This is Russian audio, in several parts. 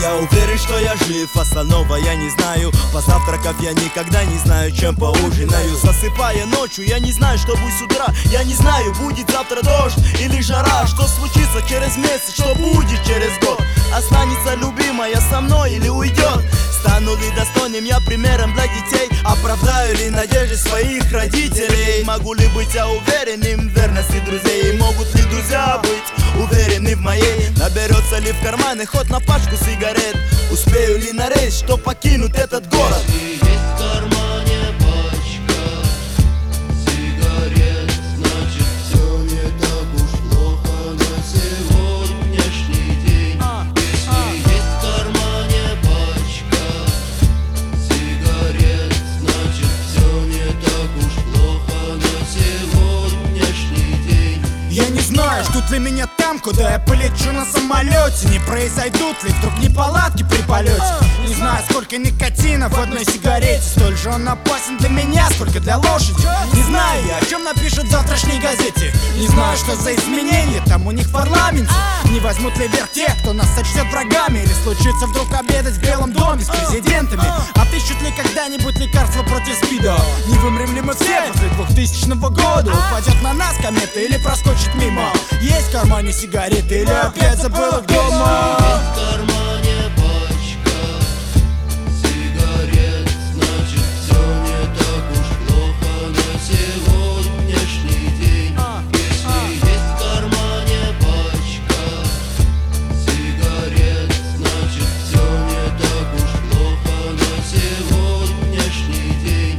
Я уверен, что я жив, остального я не знаю. Позавтракав я никогда не знаю, чем поужинаю. Засыпая ночью, я не знаю, что будет с утра. Я не знаю, будет завтра дождь или жара. Что случится через месяц, что будет через год. Останется любимая со мной или уйдет. Стану ли достойным я примером для детей? Оправдаю ли надежды своих родителей? Могу ли быть я уверенным в верности друзей? Могут ли друзья быть уверены в моей? Наберется ли в карманы хоть на пачку сигарет? Успею ли на рейс, что покинуть этот город? Если есть в кармане пачка сигарет, значит все не так уж плохо на сегодняшний день. Если есть в кармане пачка сигарет, значит все не так уж плохо на сегодняшний день. Я не знаю, ждут ли меня там, куда я полечу на самолете. Не произойдут ли вдруг неполадки при полете. Не знаю, сколько никотина в одной сигарете. Столь же он опасен для меня, сколько для лошади. Не знаю я, о чем напишут в завтрашней газете. Не знаю, что за изменения там у них в парламенте. Не возьмут ли вверх те, кто нас сочтет врагами. Или случится вдруг обедать в Белом доме с президентами. Отыщут ли когда-нибудь лекарства против СПИДа. Не вымрем ли мы все после 2000 года. Упадет на нас комета или проскочит мимо. Есть в кармане сигареты или опять забыл их дома. В кармане пачка сигарет, значит все не так уж плохо на сегодняшний день. Если есть в кармане пачка сигарет, значит все не так уж плохо на сегодняшний день.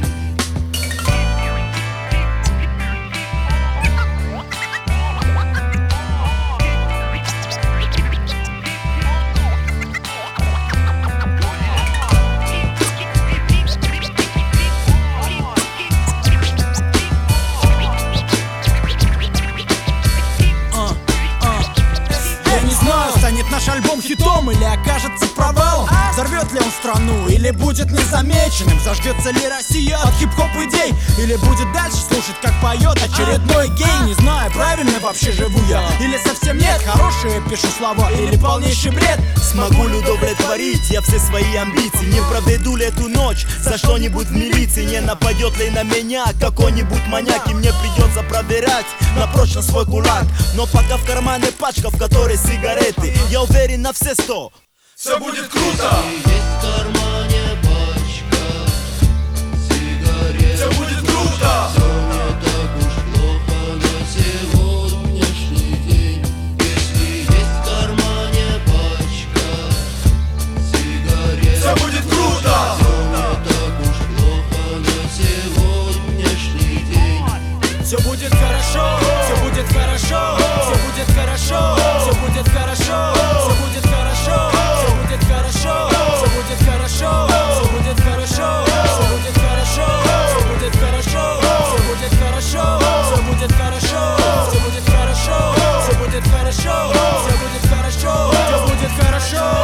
Я не знаю, станет наш альбом хитом или окажется провалом. Взорвет ли он страну или будет незамеченным? Зажгется ли Россия от хип-хоп идей? Или будет дальше слушать, как поет очередной гей? Не знаю, правильно вообще живу я или совсем нет. Хорошие пишу слова или полнейший бред. Смогу ли удовлетворить я все свои амбиции? Не проведу ли эту ночь за что-нибудь в милиции? Не нападет ли на меня какой-нибудь маньяк? И мне придется проверять на прочность свой кулак. Но пока в кармане пачка, в которой сигареты, я уверен на все 100. Все будет круто! Есть в кармане пачка сигарет. Все будет круто! Все не так уж плохо на сегодняшний день. Если есть в кармане пачка сигарет. Все будет круто! Все не так уж плохо на сегодняшний день. Все будет хорошо, все будет хорошо, все будет хорошо, все будет хорошо, все будет хорошо, все будет хорошо, все будет хорошо, все будет хорошо, все будет хорошо, все будет хорошо, все будет хорошо, все будет хорошо, все будет хорошо, все будет хорошо, все будет хорошо, все будет хорошо.